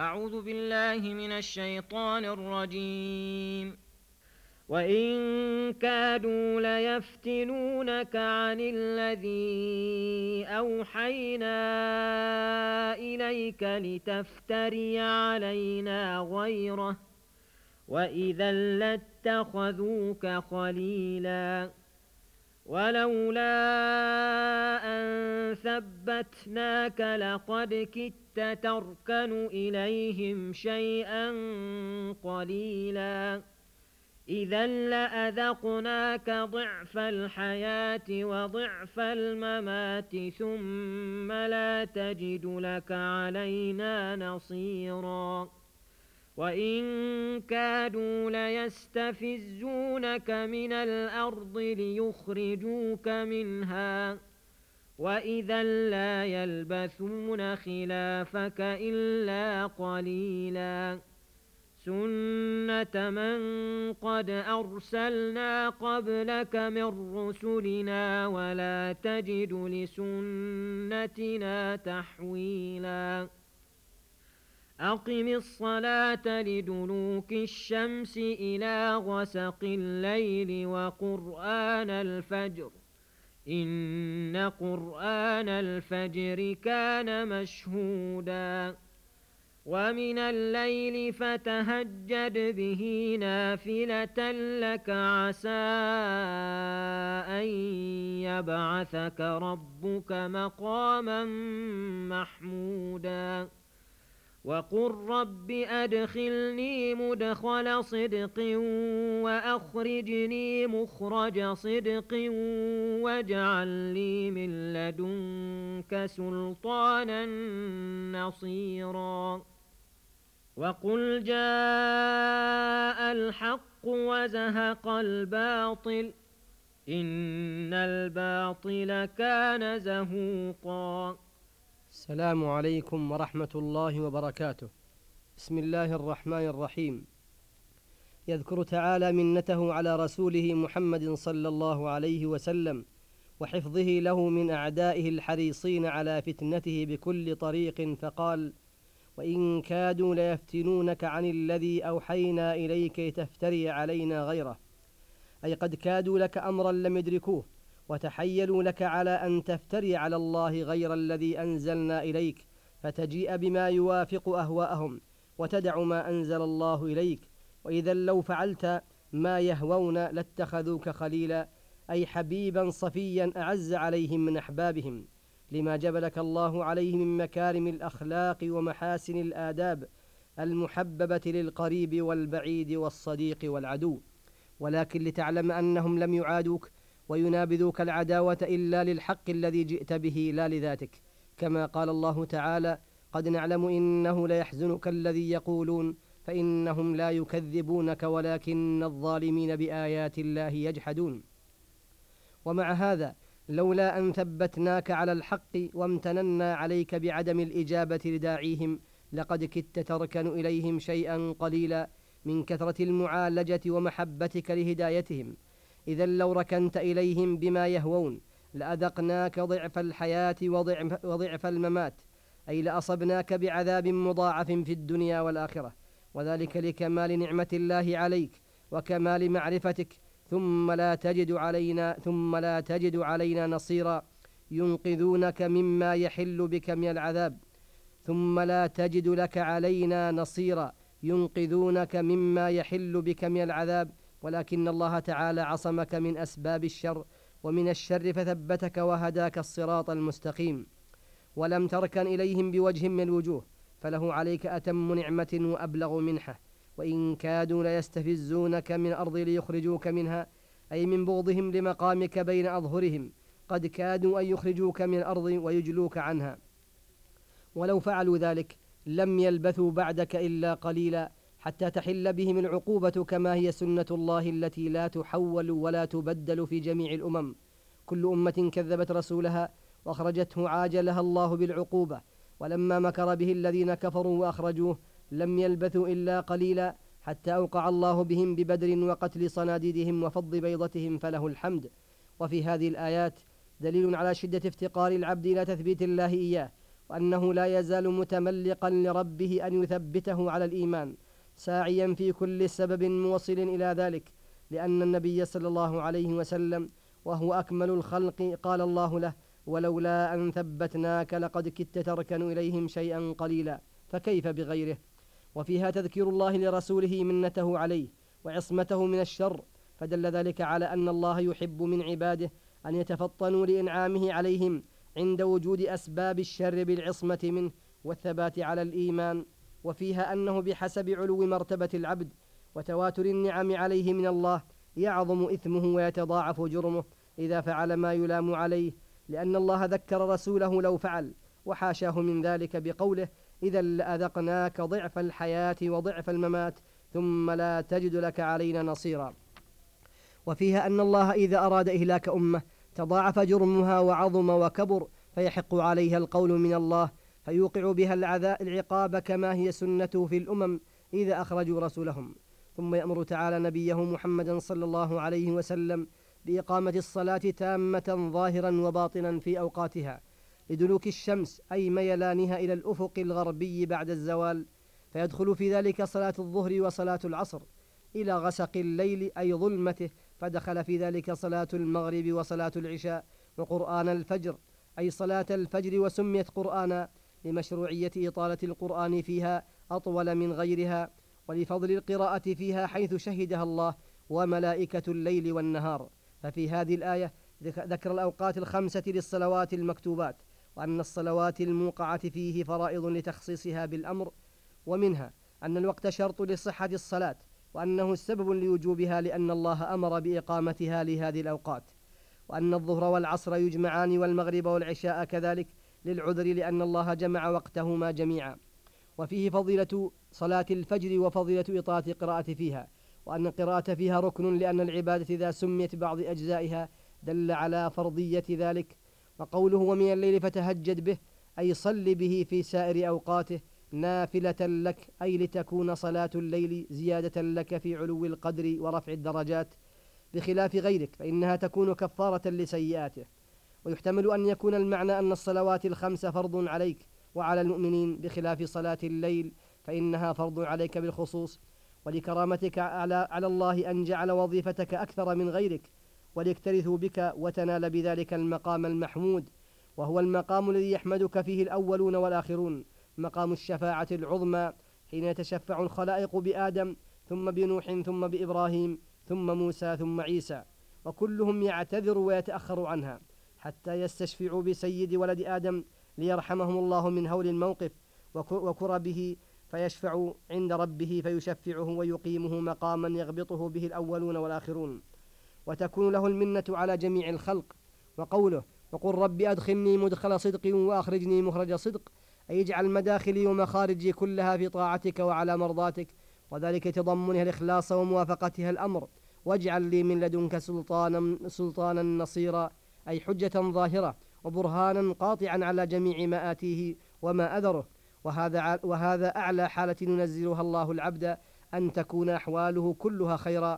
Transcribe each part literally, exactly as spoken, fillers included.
أعوذ بالله من الشيطان الرجيم. وإن كادوا ليفتنونك عن الذي أوحينا إليك لتفتري علينا غيره وإذا لاتخذوك خليلا ولولا أن ثبتناك لقد كدت تركن إليهم شيئا قليلا إذا لأذقناك ضعف الحياة وضعف الممات ثم لا تجد لك علينا نصيرا وإن كادوا ليستفزونك من الأرض ليخرجوك منها وإذا لا يلبثون خلافك إلا قليلا سنة من قد أرسلنا قبلك من رسلنا ولا تجد لسنتنا تحويلا أقم الصلاة لدلوك الشمس إلى غسق الليل وقرآن الفجر إن قرآن الفجر كان مشهودا ومن الليل فتهجد به نافلة لك عسى أن يبعثك ربك مقاما محمودا وقل رب أدخلني مدخل صدق وأخرجني مخرج صدق واجعل لي من لدنك سلطانا نصيرا وقل جاء الحق وزهق الباطل إن الباطل كان زهوقا. السلام عليكم ورحمة الله وبركاته. بسم الله الرحمن الرحيم. يذكر تعالى منته على رسوله محمد صلى الله عليه وسلم وحفظه له من أعدائه الحريصين على فتنته بكل طريق، فقال: وإن كادوا ليفتنونك عن الذي أوحينا إليك لتفتري علينا غيره، أي قد كادوا لك أمرا لم يدركوه وتحيلوا لك على أن تفتري على الله غير الذي أنزلنا إليك فتجيء بما يوافق أهواءهم وتدع ما أنزل الله إليك، وإذا لو فعلت ما يهوون لاتخذوك خليلا، أي حبيبا صفيا أعز عليهم من أحبابهم، لما جبلك الله عليه من مكارم الأخلاق ومحاسن الآداب المحببة للقريب والبعيد والصديق والعدو، ولكن لتعلم أنهم لم يعادوك وينابذوك العداوة إلا للحق الذي جئت به لا لذاتك، كما قال الله تعالى: قد نعلم إنه ليحزنك الذي يقولون فإنهم لا يكذبونك ولكن الظالمين بآيات الله يجحدون. ومع هذا لولا أن ثبتناك على الحق وامتننا عليك بعدم الإجابة لداعيهم لقد كدت تركن إليهم شيئا قليلا من كثرة المعالجة ومحبتك لهدايتهم، إذا لو ركنت إليهم بما يهوون لأذقناك ضعف الحياة وضعف, وضعف الممات، أي لأصبناك بعذاب مضاعف في الدنيا والآخرة، وذلك لكمال نعمة الله عليك وكمال معرفتك، ثم لا تجد علينا ثم لا تجد علينا نصيرا ينقذونك مما يحل بك من العذاب ثم لا تجد لك علينا نصيرا ينقذونك مما يحل بك من العذاب ولكن الله تعالى عصمك من أسباب الشر ومن الشر فثبتك وهداك الصراط المستقيم، ولم تركن إليهم بوجه من الوجوه، فله عليك أتم نعمة وأبلغ منحة. وإن كادوا ليستفزونك من أرض ليخرجوك منها، أي من بغضهم لمقامك بين أظهرهم، قد كادوا أن يخرجوك من الأرض ويجلوك عنها، ولو فعلوا ذلك لم يلبثوا بعدك إلا قليلا حتى تحل بهم العقوبة، كما هي سنة الله التي لا تحول ولا تبدل في جميع الأمم. كل أمة كذبت رسولها وأخرجته عاجلها الله بالعقوبة، ولما مكر به الذين كفروا وأخرجوه لم يلبثوا إلا قليلا حتى أوقع الله بهم ببدر وقتل صناديدهم وفض بيضتهم، فله الحمد. وفي هذه الآيات دليل على شدة افتقار العبد إلى تثبيت الله إياه وأنه لا يزال متملقا لربه أن يثبته على الإيمان، ساعيا في كل سبب موصل إلى ذلك، لأن النبي صلى الله عليه وسلم وهو أكمل الخلق قال الله له: ولولا أن ثبتناك لقد كدت تركن إليهم شيئا قليلا، فكيف بغيره. وفيها تذكير الله لرسوله منته عليه وعصمته من الشر، فدل ذلك على أن الله يحب من عباده أن يتفطنوا لإنعامه عليهم عند وجود أسباب الشر بالعصمة منه والثبات على الإيمان. وفيها أنه بحسب علو مرتبة العبد وتواتر النعم عليه من الله يعظم إثمه ويتضاعف جرمه إذا فعل ما يلام عليه، لأن الله ذكر رسوله لو فعل، وحاشاه من ذلك بقوله: إذا لأذقناك ضعف الحياة وضعف الممات ثم لا تجد لك علينا نصيرا. وفيها أن الله إذا أراد إهلاك أمة تضاعف جرمها وعظم وكبر، فيحق عليها القول من الله فيوقع بها العقاب كما هي سنته في الأمم إذا أخرجوا رسولهم. ثم يأمر تعالى نبيه محمدا صلى الله عليه وسلم بإقامة الصلاة تامة ظاهرا وباطنا في أوقاتها لدلوك الشمس أي ميلانها إلى الأفق الغربي بعد الزوال، فيدخل في ذلك صلاة الظهر وصلاة العصر، إلى غسق الليل أي ظلمته، فدخل في ذلك صلاة المغرب وصلاة العشاء وقرآن الفجر أي صلاة الفجر، وسميت قرآنا لمشروعية إطالة القرآن فيها أطول من غيرها، ولفضل القراءة فيها حيث شهدها الله وملائكة الليل والنهار. ففي هذه الآية ذكر الأوقات الخمسة للصلوات المكتوبات، وأن الصلوات الموقعة فيه فرائض لتخصيصها بالأمر، ومنها أن الوقت شرط لصحة الصلاة، وأنه سبب لوجوبها لأن الله أمر بإقامتها لهذه الأوقات، وأن الظهر والعصر يجمعان والمغرب والعشاء كذلك للعذر لأن الله جمع وقتهما جميعا. وفيه فضيلة صلاة الفجر وفضيلة إطالة القراءة فيها، وأن القراءة فيها ركن لأن العبادة إذا سميت بعض أجزائها دل على فرضية ذلك. وقوله ومن الليل فتهجد به أي صل به في سائر أوقاته نافلة لك، أي لتكون صلاة الليل زيادة لك في علو القدر ورفع الدرجات بخلاف غيرك، فإنها تكون كفارة لسيئاته. ويحتمل أن يكون المعنى أن الصلوات الخمس فرض عليك وعلى المؤمنين بخلاف صلاة الليل فإنها فرض عليك بالخصوص، ولكرامتك على, على الله أن جعل وظيفتك أكثر من غيرك وليكترثوا بك وتنال بذلك المقام المحمود، وهو المقام الذي يحمدك فيه الأولون والآخرون، مقام الشفاعة العظمى حين يتشفع الخلائق بآدم ثم بنوح ثم بإبراهيم ثم موسى ثم عيسى، وكلهم يعتذر ويتأخر عنها حتى يستشفعوا بسيد ولد آدم ليرحمهم الله من هول الموقف وكربه، فيشفع عند ربه فيشفعه ويقيمه مقاما يغبطه به الأولون والآخرون، وتكون له المنة على جميع الخلق. وقوله وقل رب أدخلني مدخل صدق وأخرجني مخرج صدق، أي اجعل مداخلي ومخارجي كلها في طاعتك وعلى مرضاتك، وذلك تضمنها الإخلاص وموافقتها الأمر، واجعل لي من لدنك سلطانا, سلطانا نصيرا، أي حجة ظاهرة وبرهانا قاطعا على جميع ما آتيه وما أذره. وهذا, وهذا أعلى حالة ينزلها الله العبد، أن تكون أحواله كلها خيرا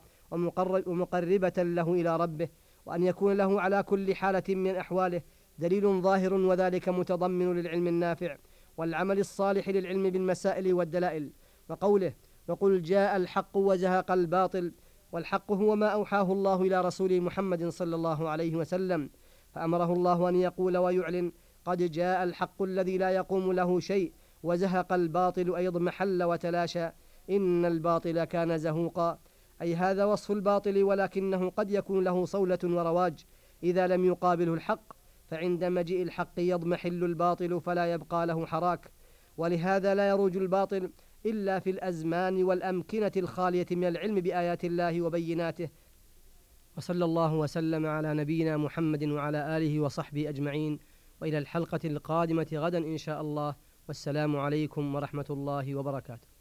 ومقربة له إلى ربه، وأن يكون له على كل حالة من أحواله دليل ظاهر، وذلك متضمن للعلم النافع والعمل الصالح للعلم بالمسائل والدلائل. وقوله وقل جاء الحق وزهق الباطل، والحق هو ما أوحاه الله إلى رسول محمد صلى الله عليه وسلم، فأمره الله أن يقول ويعلن قد جاء الحق الذي لا يقوم له شيء، وزهق الباطل أي اضمحل وتلاشى، إن الباطل كان زهوقا، أي هذا وصف الباطل، ولكنه قد يكون له صولة ورواج إذا لم يقابله الحق، فعند مجيء الحق يضمحل الباطل فلا يبقى له حراك، ولهذا لا يروج الباطل إلا في الأزمان والأمكنة الخالية من العلم بآيات الله وبيناته. وصلى الله وسلم على نبينا محمد وعلى آله وصحبه أجمعين، وإلى الحلقة القادمة غدا إن شاء الله، والسلام عليكم ورحمة الله وبركاته.